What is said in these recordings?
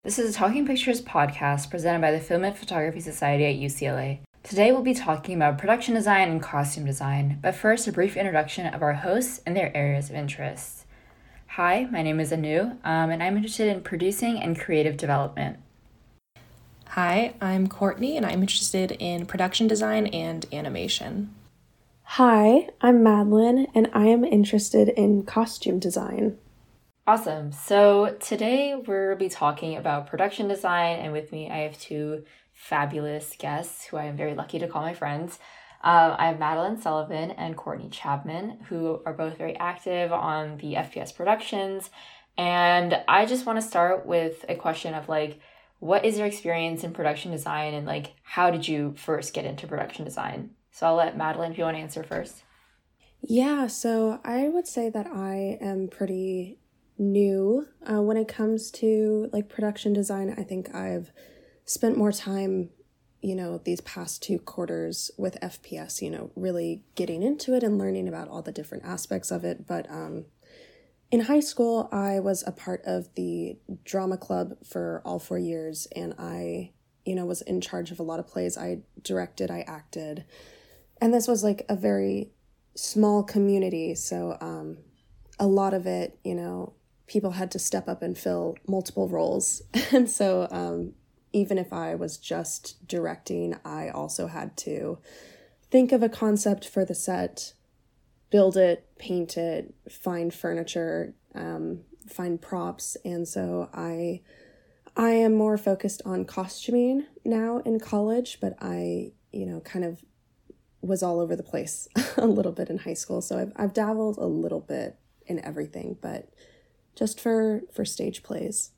This is a Talking Pictures podcast presented by the Film and Photography Society at UCLA. Today we'll be talking about production design and costume design, but first a brief introduction of our hosts and their areas of interest. Hi, my name is Anu, and I'm interested in producing and creative development. Hi, I'm Courtney, and I'm interested in production design and animation. Hi, I'm Madeline, and I am interested in costume design. Awesome. So today we'll be talking about production design, and with me I have two fabulous guests who I am very lucky to call my friends. I have Madeline Sullivan and Courtney Chapman, who are both very active on the FPS productions. And I just want to start with a question of what is your experience in production design, and how did you first get into production design? So I'll let Madeline, if you want to answer first. Yeah, so I would say that I am pretty new when it comes to production design. I think I've spent more time, these past 2 quarters with FPS, really getting into it and learning about all the different aspects of it. But in high school, I was a part of the drama club for all 4 years, and I, was in charge of a lot of plays. I directed, I acted, and this was a very small community. So a lot of it, people had to step up and fill multiple roles. And so even if I was just directing, I also had to think of a concept for the set, build it, paint it, find furniture, find props. And so I am more focused on costuming now in college, but I, kind of was all over the place a little bit in high school. So I've dabbled a little bit in everything, but just for stage plays.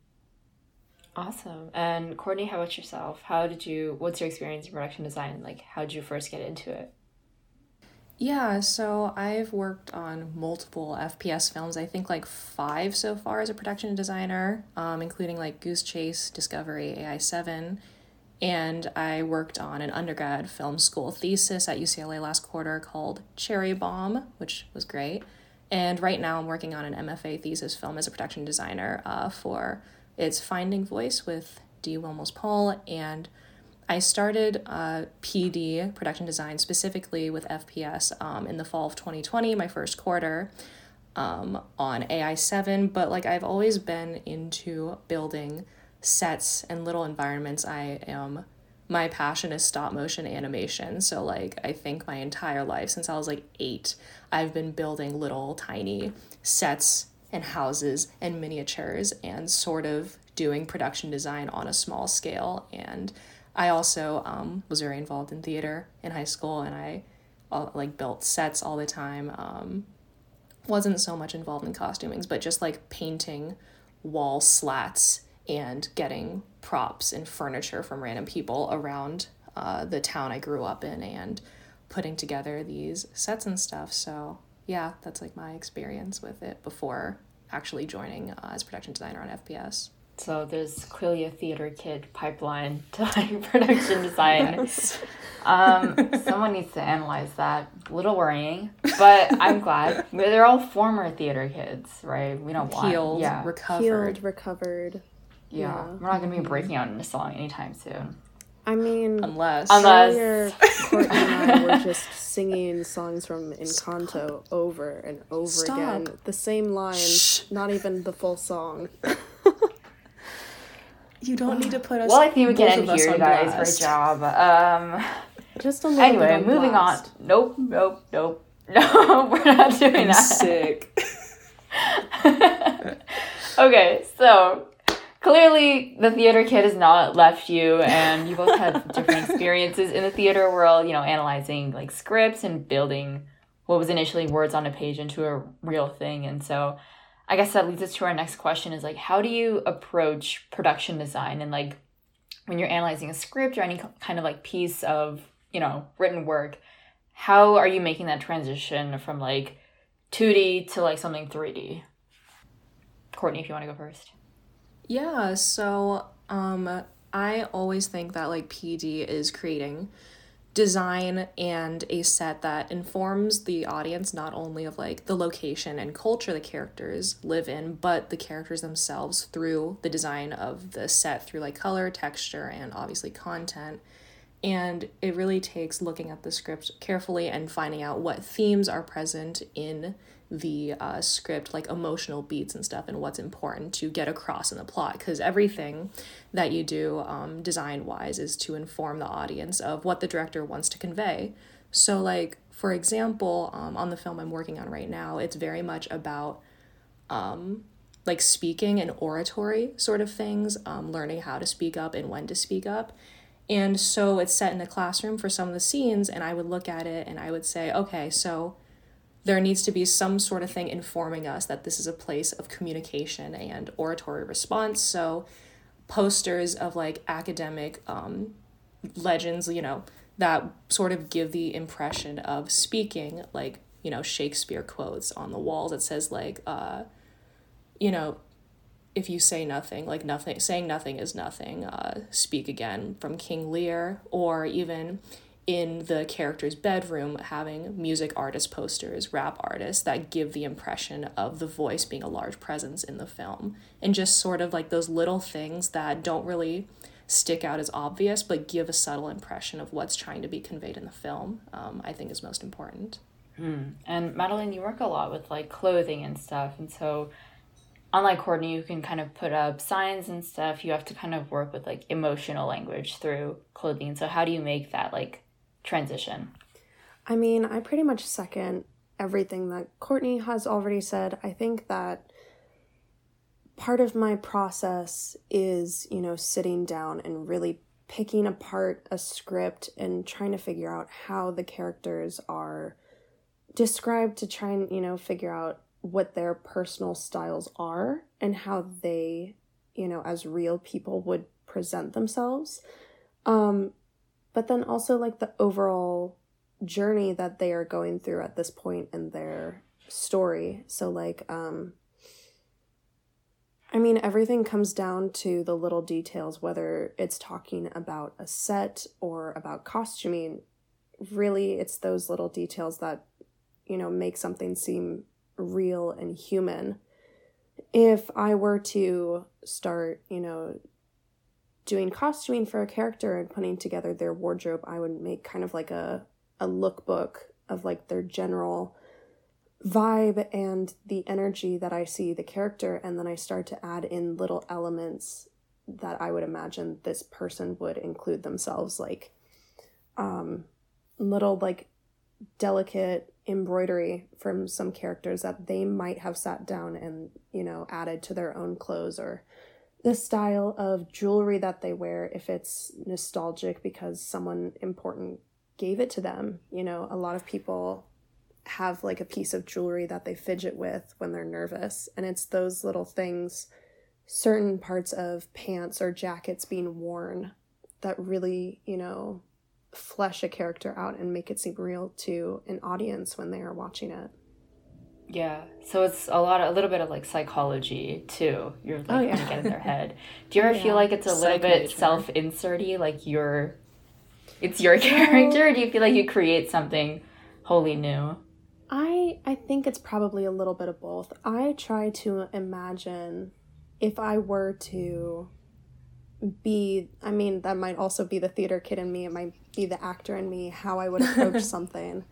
Awesome. And Courtney, how about yourself? What's your experience in production design? How did you first get into it? Yeah, so I've worked on multiple FPS films, I think 5 so far as a production designer, including Goose Chase, Discovery, AI7. And I worked on an undergrad film school thesis at UCLA last quarter called Cherry Bomb, which was great. And right now I'm working on an MFA thesis film as a production designer for its Finding Voice with D. Wilmos Paul. And I started PD, production design, specifically with FPS in the fall of 2020, my first quarter, on AI7. But I've always been into building sets and little environments. My passion is stop motion animation. So I think my entire life since I was 8, I've been building little tiny sets and houses and miniatures and sort of doing production design on a small scale. And I also was very involved in theater in high school, and I built sets all the time. Wasn't so much involved in costumings, but just painting wall slats and getting props and furniture from random people around the town I grew up in and putting together these sets and stuff. So yeah, that's my experience with it before actually joining as production designer on FPS. So there's clearly a theater kid pipeline to production design. Yes. Someone needs to analyze that. A little worrying, but I'm glad. They're all former theater kids, right? We don't want... Healed, recovered. Yeah. We're not going to be breaking out in a song anytime soon. I mean, unless earlier, Courtney and I were just singing songs from Encanto over and over again. The same lines, not even the full song. You don't need to put us. Well, I think we can end here, guys. Great job. Just a little anyway, bit on moving blast. on. Nope. No, we're not doing that. Sick. Okay, so clearly the theater kid has not left you, and you both had different experiences in the theater world, analyzing scripts and building what was initially words on a page into a real thing. And so I guess that leads us to our next question is how do you approach production design? And when you're analyzing a script or any kind of piece of, written work, how are you making that transition from 2D to something 3D? Courtney, if you want to go first. Yeah, so I always think that PD is creating design and a set that informs the audience not only of like the location and culture the characters live in, but the characters themselves through the design of the set, through like color, texture, and obviously content. And it really takes looking at the script carefully and finding out what themes are present in the script, like emotional beats and stuff, and what's important to get across in the plot. Because everything that you do design-wise is to inform the audience of what the director wants to convey. So, like, for example, on the film I'm working on right now, it's very much about like speaking and oratory sort of things, learning how to speak up and when to speak up. And so it's set in a classroom for some of the scenes, and I would look at it and I would say, okay, so there needs to be some sort of thing informing us that this is a place of communication and oratory response. So posters of like academic legends, you know, that sort of give the impression of speaking, like, you know, Shakespeare quotes on the walls. It says like, you know, if you say nothing, like nothing, saying nothing is nothing, speak again, from King Lear. Or even in the character's bedroom, having music artist posters, rap artists that give the impression of the voice being a large presence in the film. And just sort of like those little things that don't really stick out as obvious, but give a subtle impression of what's trying to be conveyed in the film, I think is most important. And Madeline, you work a lot with like clothing and stuff, and so unlike Courtney, you can kind of put up signs and stuff. You have to kind of work with like emotional language through clothing. So how do you make that like transition? I mean, I pretty much second everything that Courtney has already said. I think that part of my process is, you know, sitting down and really picking apart a script and trying to figure out how the characters are described, to try and, you know, figure out what their personal styles are and how they, you know, as real people would present themselves. But then also like the overall journey that they are going through at this point in their story. So like, I mean, everything comes down to the little details, whether it's talking about a set or about costuming. Really, it's those little details that, you know, make something seem real and human. If I were to start, you know, doing costuming for a character and putting together their wardrobe, I would make kind of like a lookbook of like their general vibe and the energy that I see the character, and then I start to add in little elements that I would imagine this person would include themselves, like little like delicate embroidery from some characters that they might have sat down and, you know, added to their own clothes, or the style of jewelry that they wear if it's nostalgic because someone important gave it to them. You know, a lot of people have like a piece of jewelry that they fidget with when they're nervous, and it's those little things, certain parts of pants or jackets being worn, that really, you know, flesh a character out and make it seem real to an audience when they are watching it. Yeah, so it's a little bit of like psychology too. You're like trying to get in their head. Do you ever feel like it's a little bit self-inserty, like it's your character, or do you feel like you create something wholly new? I think it's probably a little bit of both. I try to imagine if I were to be, I mean, that might also be the theater kid in me, it might be the actor in me, how I would approach something.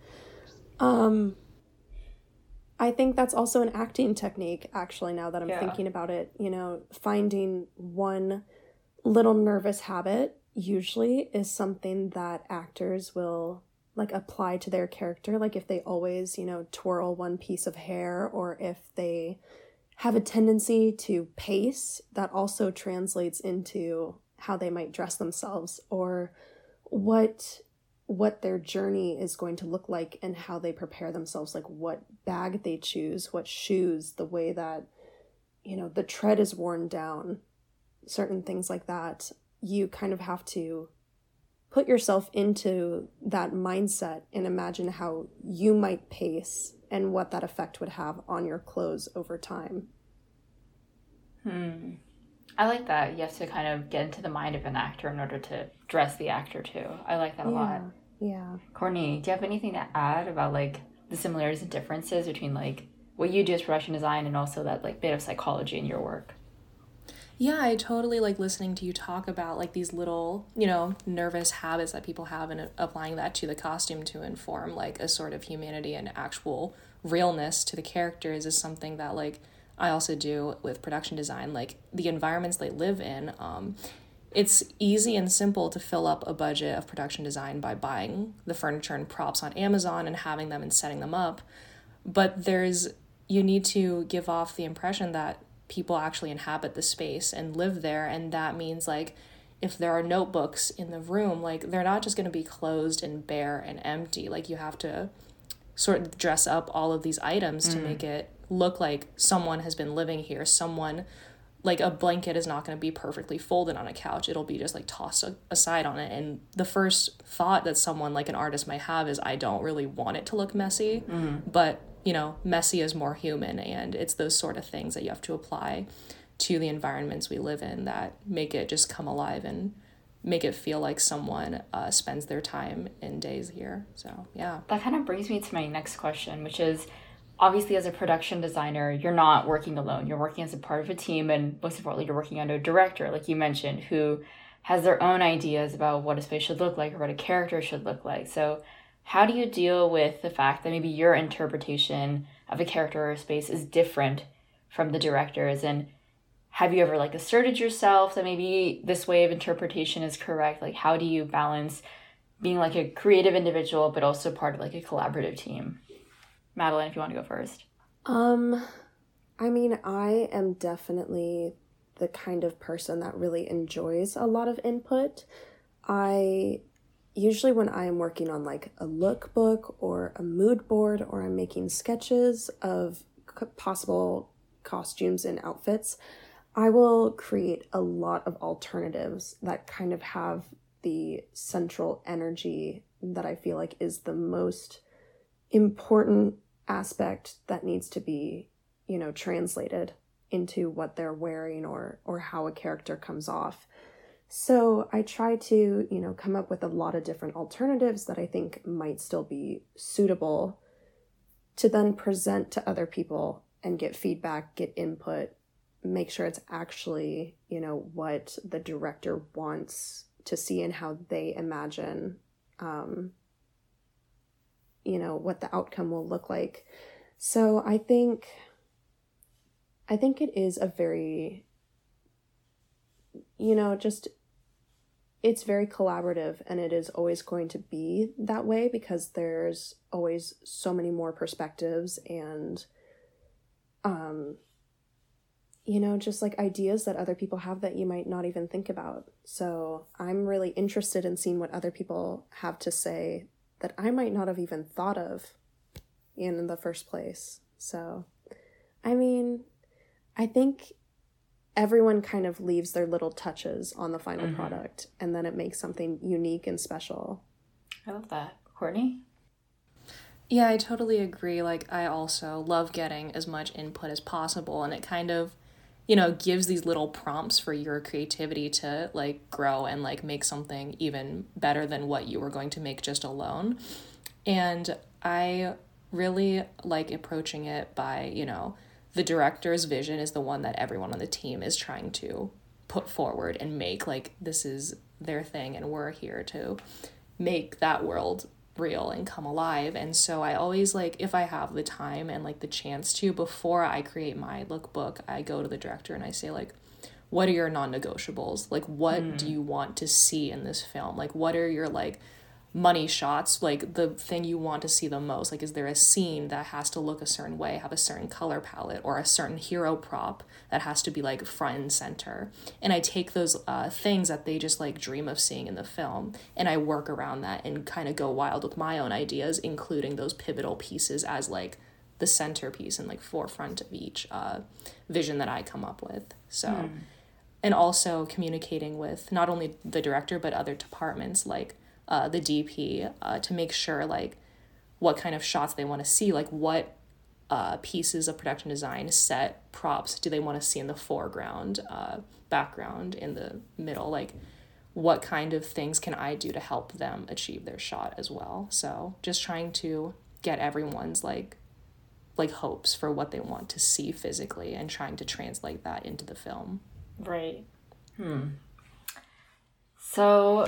I think that's also an acting technique, actually, now that I'm thinking about it. You know, finding one little nervous habit usually is something that actors will like apply to their character. Like if they always, you know, twirl one piece of hair, or if they have a tendency to pace, that also translates into how they might dress themselves, or what their journey is going to look like and how they prepare themselves, like what bag they choose, what shoes, the way that, you know, the tread is worn down, certain things like that. You kind of have to put yourself into that mindset and imagine how you might pace and what that effect would have on your clothes over time. I like that. You have to kind of get into the mind of an actor in order to dress the actor too. I like that a lot. Yeah. Courtney, do you have anything to add about like the similarities and differences between like what you do as production design and also that like bit of psychology in your work? Yeah, I totally like listening to you talk about like these little, nervous habits that people have and applying that to the costume to inform like a sort of humanity and actual realness to the characters is something that like I also do with production design. Like the environments they live in, it's easy and simple to fill up a budget of production design by buying the furniture and props on Amazon and having them and setting them up. But you need to give off the impression that people actually inhabit the space and live there, and that means like if there are notebooks in the room, like they're not just going to be closed and bare and empty. Like you have to sort of dress up all of these items to make it look like someone has been living here. Someone, like a blanket is not going to be perfectly folded on a couch. It'll be just like tossed aside on it. And the first thought that someone like an artist might have is, I don't really want it to look messy, but messy is more human, and it's those sort of things that you have to apply to the environments we live in that make it just come alive and make it feel like someone spends their time and days here. So, yeah. That kind of brings me to my next question, which is obviously as a production designer, you're not working alone. You're working as a part of a team, and most importantly, you're working under a director, like you mentioned, who has their own ideas about what a space should look like or what a character should look like. So how do you deal with the fact that maybe your interpretation of a character or a space is different from the director's? And have you ever like asserted yourself that maybe this way of interpretation is correct? Like how do you balance being like a creative individual but also part of like a collaborative team? Madeline, if you want to go first. I mean, I am definitely the kind of person that really enjoys a lot of input. Usually when I am working on like a lookbook or a mood board, or I'm making sketches of possible costumes and outfits, I will create a lot of alternatives that kind of have the central energy that I feel like is the most important aspect that needs to be, translated into what they're wearing or how a character comes off. So I try to, come up with a lot of different alternatives that I think might still be suitable to then present to other people and get feedback, get input, make sure it's actually, what the director wants to see and how they imagine, what the outcome will look like. So I think it is a very, it's very collaborative, and it is always going to be that way because there's always so many more perspectives and, just like ideas that other people have that you might not even think about. So I'm really interested in seeing what other people have to say that I might not have even thought of in the first place. So, I mean, I think everyone kind of leaves their little touches on the final product, and then it makes something unique and special. I love that. Courtney? Yeah, I totally agree. Like, I also love getting as much input as possible, and it kind of, gives these little prompts for your creativity to, like, grow and, like, make something even better than what you were going to make just alone. And I really like approaching it by, the director's vision is the one that everyone on the team is trying to put forward and make, like, this is their thing, and we're here to make that world real and come alive. And so I always, like, if I have the time and like the chance to, before I create my lookbook, I go to the director and I say, like, what are your non-negotiables? Like, what do you want to see in this film? Like, what are your, like, money shots, like the thing you want to see the most? Like, is there a scene that has to look a certain way, have a certain color palette, or a certain hero prop that has to be like front and center? And I take those things that they just like dream of seeing in the film, and I work around that and kind of go wild with my own ideas, including those pivotal pieces as like the centerpiece and like forefront of each vision that I come up with. So and also communicating with not only the director but other departments, like the DP, to make sure like what kind of shots they want to see, like what pieces of production design, set, props do they want to see in the foreground, background, in the middle, like what kind of things can I do to help them achieve their shot as well. So just trying to get everyone's like hopes for what they want to see physically and trying to translate that into the film. Right. So,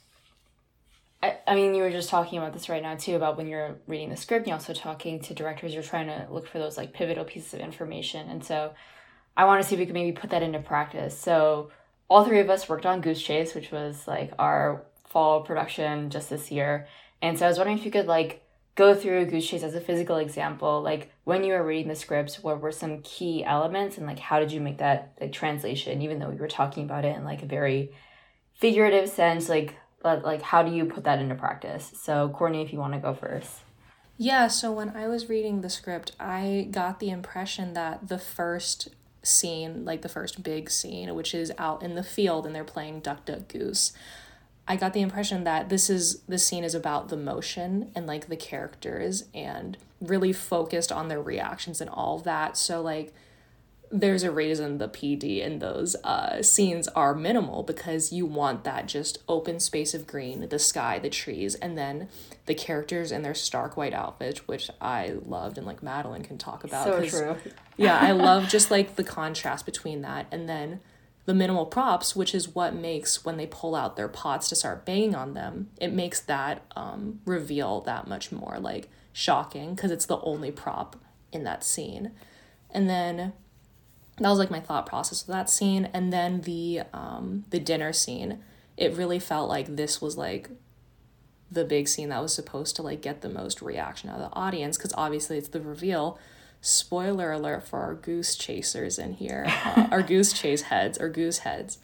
I mean, you were just talking about this right now, too, about when you're reading the script, you're also talking to directors, you're trying to look for those, like, pivotal pieces of information. And so I want to see if we could maybe put that into practice. So all three of us worked on Goose Chase, which was, like, our fall production just this year. And so I was wondering if you could, like, go through Goose Chase as a physical example. Like, when you were reading the scripts, what were some key elements, and, like, how did you make that, like, translation, even though we were talking about it in, like, a very figurative sense, but like how do you put that into practice? So Courtney, if you want to go first. Yeah, so when I was reading the script, I got the impression that the first scene, like the first big scene, which is out in the field and they're playing Duck Duck Goose, I got the impression that this scene is about the motion and like the characters and really focused on their reactions and all of that. So like there's a reason the PD in those scenes are minimal, because you want that just open space of green, the sky, the trees, and then the characters in their stark white outfits, which I loved, and like Madeline can talk about. So true. Yeah, I love just like the contrast between that, and then the minimal props, which is what makes, when they pull out their pots to start banging on them, it makes that reveal that much more like shocking, because it's the only prop in that scene. And then that was like my thought process of that scene. And then the dinner scene, it really felt like this was like the big scene that was supposed to like get the most reaction out of the audience, because obviously it's the reveal. Spoiler alert for our goose chasers in here, our goose chase heads or goose heads.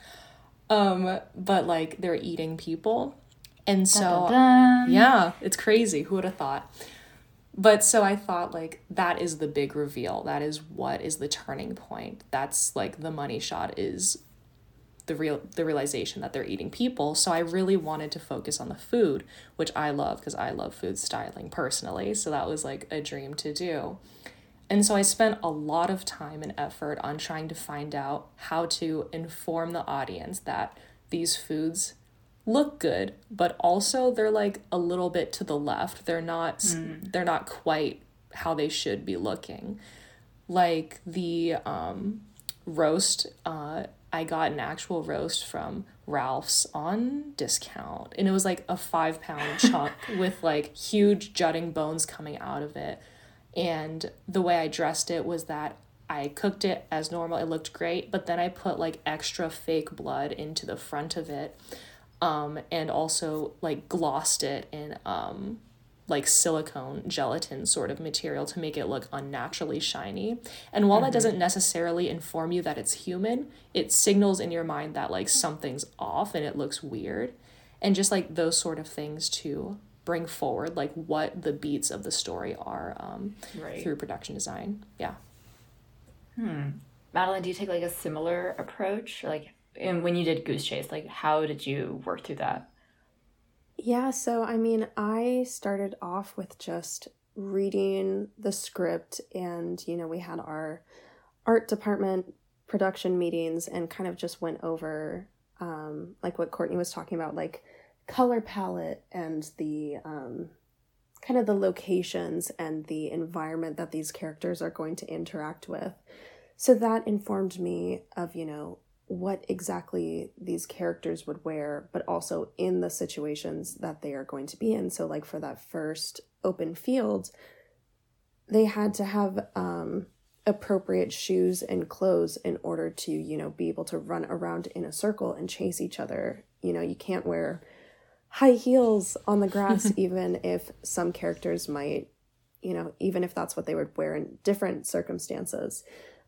But like they're eating people, and so dun, dun, dun. Yeah, it's crazy. Who would have thought? But so I thought like that is the big reveal. That is what is the turning point. That's like the money shot, is the realization that they're eating people. So I really wanted to focus on the food, which I love because I love food styling personally. So that was like a dream to do. And so I spent a lot of time and effort on trying to find out how to inform the audience that these foods look good, but also they're like a little bit to the left. They're not quite how they should be looking. Like the roast, I got an actual roast from Ralph's on discount, and it was like a 5-pound chunk with like huge jutting bones coming out of it. And the way I dressed it was that I cooked it as normal. It looked great, but then I put like extra fake blood into the front of it. And also like glossed it in like silicone gelatin sort of material to make it look unnaturally shiny. And while that doesn't necessarily inform you that it's human, it signals in your mind that like something's off and it looks weird. And just like those sort of things to bring forward like what the beats of the story are through production design. Yeah. Madeline, do you take like a similar approach? Like, and when you did Goose Chase, like how did you work through that? Yeah, so I mean, I started off with just reading the script, and we had our art department production meetings and kind of just went over like what Courtney was talking about, like color palette and the kind of the locations and the environment that these characters are going to interact with. So that informed me of, what exactly these characters would wear, but also in the situations that they are going to be in. So like for that first open field, they had to have appropriate shoes and clothes in order to, be able to run around in a circle and chase each other. You can't wear high heels on the grass, even if some characters might, even if that's what they would wear in different circumstances.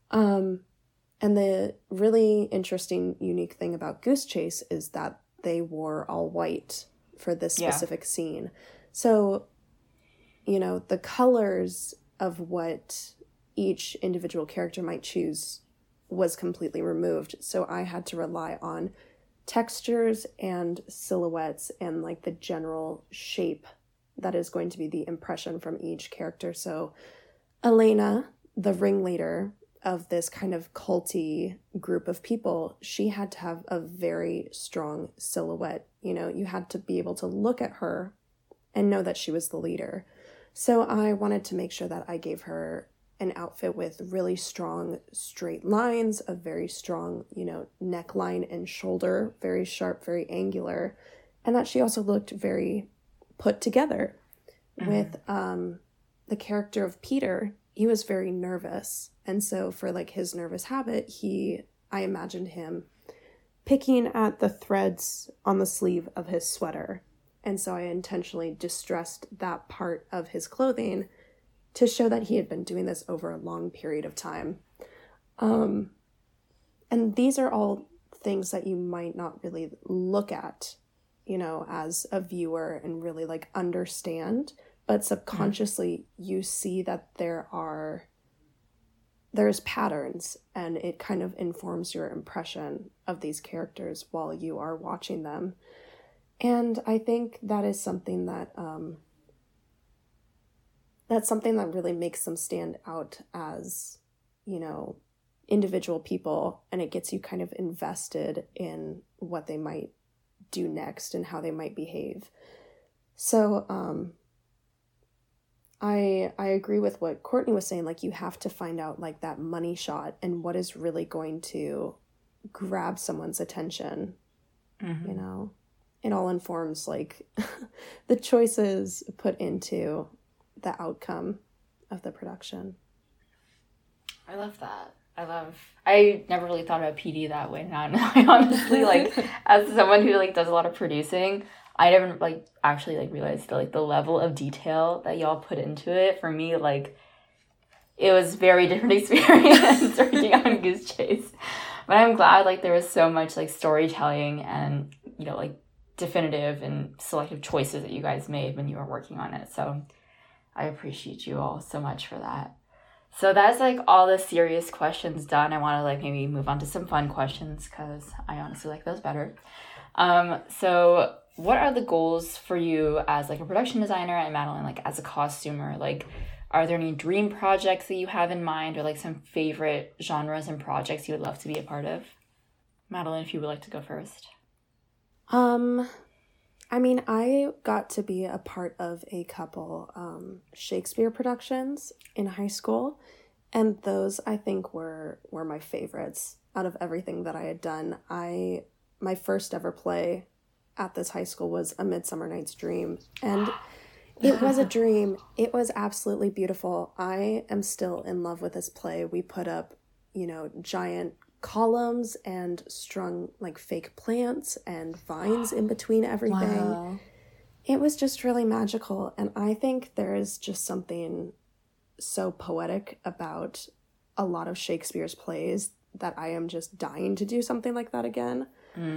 And the really interesting, unique thing about Goose Chase is that they wore all white for this specific scene. So, the colors of what each individual character might choose was completely removed. So I had to rely on textures and silhouettes and like the general shape that is going to be the impression from each character. So Elena, the ringleader, of this kind of culty group of people, she had to have a very strong silhouette. You know, you had to be able to look at her and know that she was the leader. So I wanted to make sure that I gave her an outfit with really strong straight lines, a very strong, you know, neckline and shoulder, very sharp, very angular, and that she also looked very put together. With the character of Peter, he was very nervous. And so for like his nervous habit, I imagined him picking at the threads on the sleeve of his sweater. And so I intentionally distressed that part of his clothing to show that he had been doing this over a long period of time. And these are all things that you might not really look at, you know, as a viewer and really like understand, but subconsciously you see that there's patterns, and it kind of informs your impression of these characters while you are watching them. And I think that is something that that's something that really makes them stand out as, you know, individual people, and it gets you kind of invested in what they might do next and how they might behave. So I agree with what Courtney was saying, like you have to find out like that money shot and what is really going to grab someone's attention. You know, it all informs like the choices put into the outcome of the production. I love that. I never really thought about PD that way. Now I honestly, like, as someone who like does a lot of producing, I never like actually like realized the level of detail that y'all put into it. For me, like, it was very different experience working on Goose Chase. But I'm glad like there was so much like storytelling and, you know, like definitive and selective choices that you guys made when you were working on it. So I appreciate you all so much for that. So that's like all the serious questions done. I want to like maybe move on to some fun questions because I honestly like those better. So what are the goals for you as like a production designer and Madeline, like as a costumer? Like, are there any dream projects that you have in mind, or like some favorite genres and projects you would love to be a part of? Madeline, if you would like to go first. I mean, I got to be a part of a couple Shakespeare productions in high school, and those I think were my favorites out of everything that I had done. My first ever play at this high school was A Midsummer Night's Dream, and it was a dream. It was absolutely beautiful. I am still in love with this play. We put up, you know, giant columns and strung like fake plants and vines in between everything. Wow. It was just really magical, and I think there is just something so poetic about a lot of Shakespeare's plays that I am just dying to do something like that again.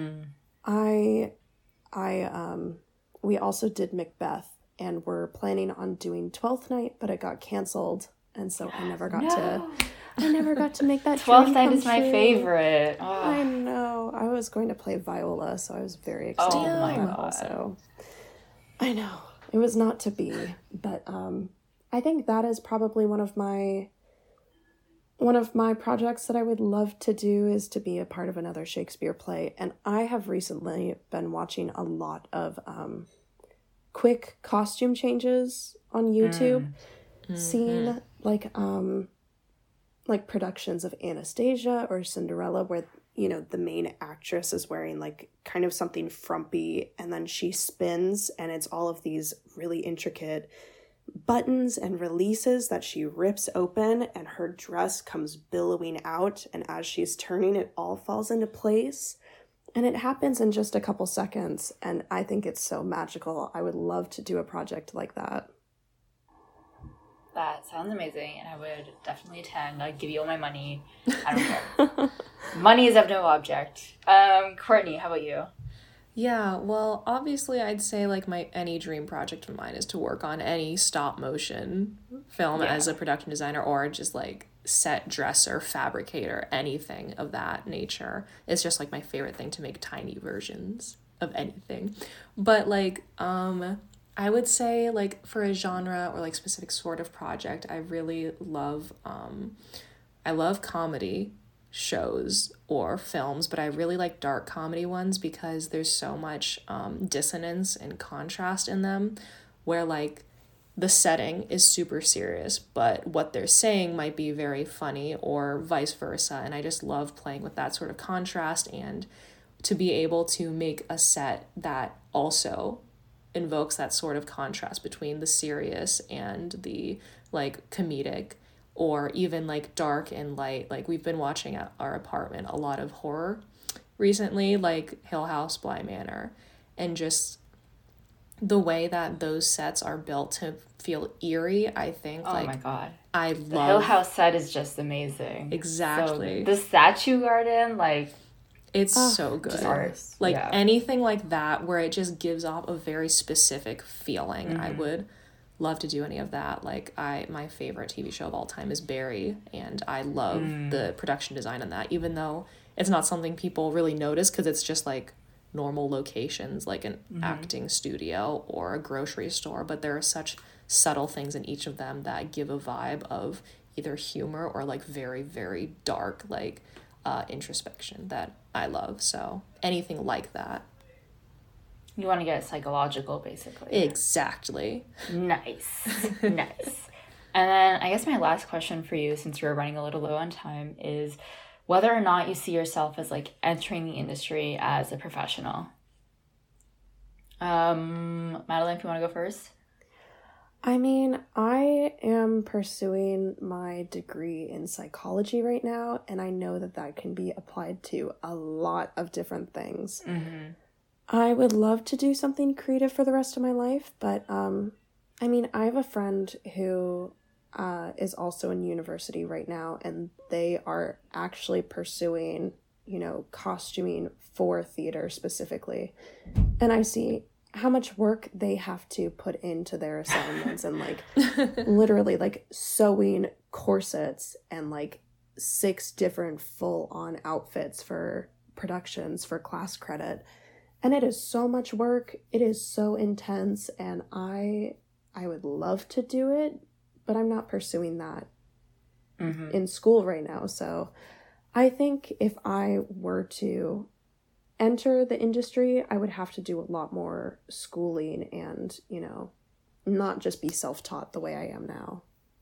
We also did Macbeth, and we're planning on doing Twelfth Night, but it got canceled, and so I never got to make that. Twelfth Night is my favorite. Oh. I know. I was going to play Viola, so I was very excited about that also. I know. It was not to be, but I think that is probably one of my projects that I would love to do, is to be a part of another Shakespeare play. And I have recently been watching a lot of quick costume changes on YouTube, seeing like productions of Anastasia or Cinderella where, you know, the main actress is wearing like kind of something frumpy, and then she spins and it's all of these really intricate buttons and releases that she rips open, and her dress comes billowing out, and as she's turning, it all falls into place, and it happens in just a couple seconds, and I think it's so magical. I would love to do a project like that. That sounds amazing, and I would definitely attend. I'd give you all my money. I don't care. Money is of no object. Courtney, how about you? Yeah, well, obviously I'd say like any dream project of mine is to work on any stop motion film as a production designer, or just like set dresser, fabricator, anything of that nature. It's just like my favorite thing to make tiny versions of anything. But like I would say like for a genre or like specific sort of project, I really love I love comedy shows or films, but I really like dark comedy ones because there's so much dissonance and contrast in them, where like the setting is super serious, but what they're saying might be very funny, or vice versa. And I just love playing with that sort of contrast, and to be able to make a set that also invokes that sort of contrast between the serious and the like comedic, or even like dark and light. Like we've been watching at our apartment a lot of horror recently, like Hill House, Bly Manor, and just the way that those sets are built to feel eerie, I think. Oh my God. I The love... Hill House set is just amazing. Exactly. So the statue garden, like... It's so good. Just like anything like that where it just gives off a very specific feeling. I would love to do any of that. Like my favorite TV show of all time is Barry, and I love the production design on that, even though it's not something people really notice because it's just like normal locations, like an acting studio or a grocery store, but there are such subtle things in each of them that give a vibe of either humor or like very, very dark, like introspection that I love. So anything like that. You want to get psychological, basically. Exactly. Nice. Nice. And then I guess my last question for you, since we're running a little low on time, is whether or not you see yourself as like entering the industry as a professional. Madeline, if you want to go first. I mean, I am pursuing my degree in psychology right now, and I know that that can be applied to a lot of different things. I would love to do something creative for the rest of my life, but I mean, I have a friend who is also in university right now, and they are actually pursuing, you know, costuming for theater specifically. And I see how much work they have to put into their assignments and like literally like sewing corsets and like 6 different full-on outfits for productions for class credit. And it is so much work. It is so intense, and I would love to do it, but I'm not pursuing that in school right now. So I think if I were to enter the industry, I would have to do a lot more schooling and, you know, not just be self-taught the way I am now.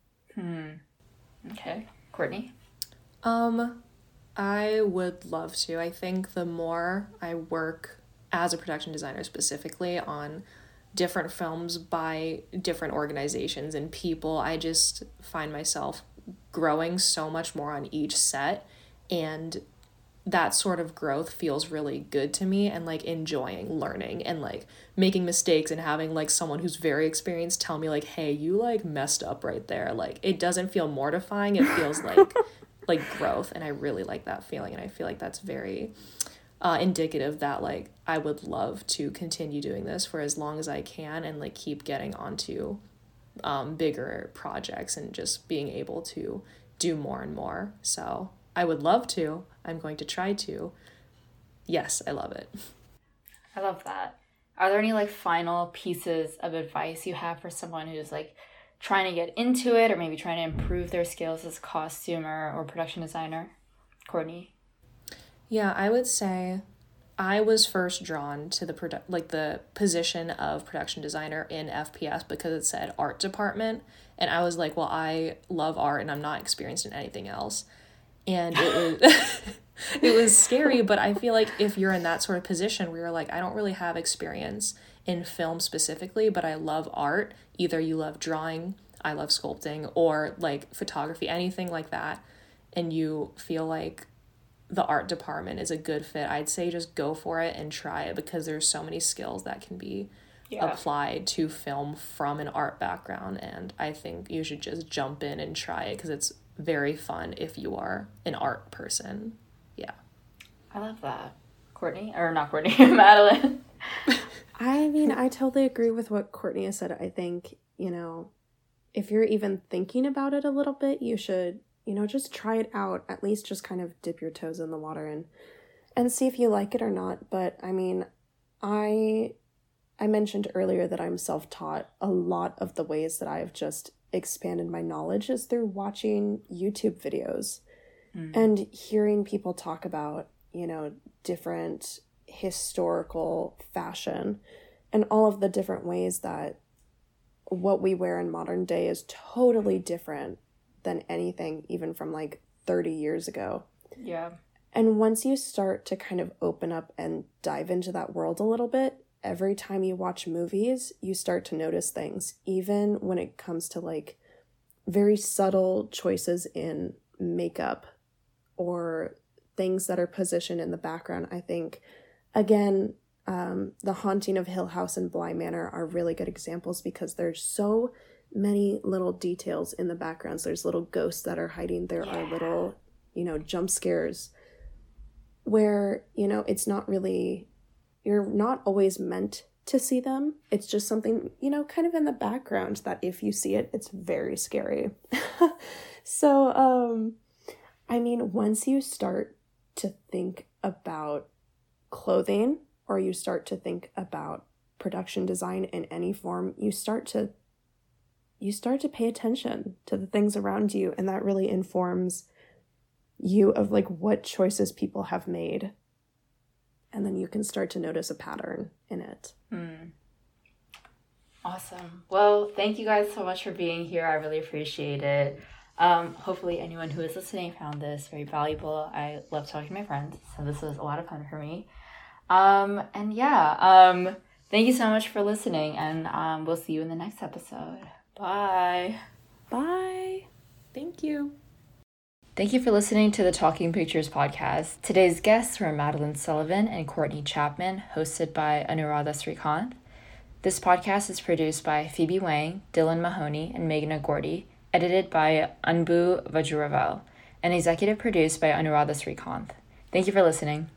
Okay. Courtney? I would love to. I think the more I work as a production designer specifically on different films by different organizations and people, I just find myself growing so much more on each set, and that sort of growth feels really good to me, and like enjoying learning and like making mistakes and having like someone who's very experienced tell me like, hey, you like messed up right there. Like it doesn't feel mortifying. It feels like growth, and I really like that feeling, and I feel like that's very indicative that like I would love to continue doing this for as long as I can, and like keep getting onto bigger projects and just being able to do more and more. So I would love to. I'm going to try to. Yes, I love it. I love that. Are there any like final pieces of advice you have for someone who's like trying to get into it, or maybe trying to improve their skills as a costumer or production designer? Courtney? Yeah, I would say I was first drawn to the position of production designer in FPS because it said art department, and I was like, well, I love art and I'm not experienced in anything else. And it was it was scary, but I feel like if you're in that sort of position where you're like, I don't really have experience in film specifically, but I love art, either you love drawing, I love sculpting, or like photography, anything like that, and you feel like the art department is a good fit, I'd say just go for it and try it, because there's so many skills that can be applied to film from an art background, and I think you should just jump in and try it because it's very fun if you are an art person. Yeah. I love that. Courtney? Or not Courtney, Madeline. I mean, I totally agree with what Courtney has said. I think, you know, if you're even thinking about it a little bit, you should, you know, just try it out. At least just kind of dip your toes in the water and see if you like it or not. But I mean, I mentioned earlier that I'm self-taught. A lot of the ways that I've just expanded my knowledge is through watching YouTube videos. And hearing people talk about, you know, different historical fashion and all of the different ways that what we wear in modern day is totally different than anything even from like 30 years ago. Yeah. And once you start to kind of open up and dive into that world a little bit, every time you watch movies, you start to notice things, even when it comes to like very subtle choices in makeup or things that are positioned in the background. I think, again, The Haunting of Hill House and Bly Manor are really good examples because there's so many little details in the backgrounds. There's little ghosts that are hiding. There are little, you know, jump scares where, you know, it's not really, you're not always meant to see them. It's just something, you know, kind of in the background that if you see it, it's very scary. So, I mean, once you start to think about clothing or you start to think about production design in any form, you start to pay attention to the things around you, and that really informs you of like what choices people have made, and then you can start to notice a pattern in it. Awesome. Well, thank you guys so much for being here. I really appreciate it. Hopefully anyone who is listening found this very valuable. I love talking to my friends, so this was a lot of fun for me. And yeah, thank you so much for listening, and we'll see you in the next episode. Bye. Bye. Thank you. Thank you for listening to the Talking Pictures podcast. Today's guests were Madeline Sullivan and Courtney Chapman, hosted by Anuradha Srikanth. This podcast is produced by Phoebe Wang, Dylan Mahoney, and Meghna Gordy, edited by Anbu Vajuravel, and executive produced by Anuradha Srikanth. Thank you for listening.